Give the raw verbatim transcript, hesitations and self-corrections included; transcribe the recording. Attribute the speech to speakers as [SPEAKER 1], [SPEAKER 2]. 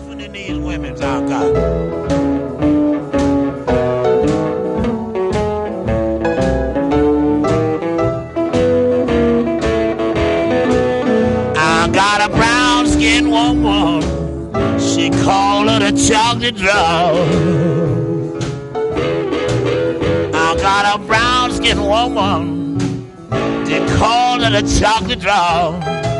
[SPEAKER 1] softening these women's, oh God. I got a brown skinned woman. She called her the chocolate drop. I got a brown skinned woman. They called her the chocolate drop.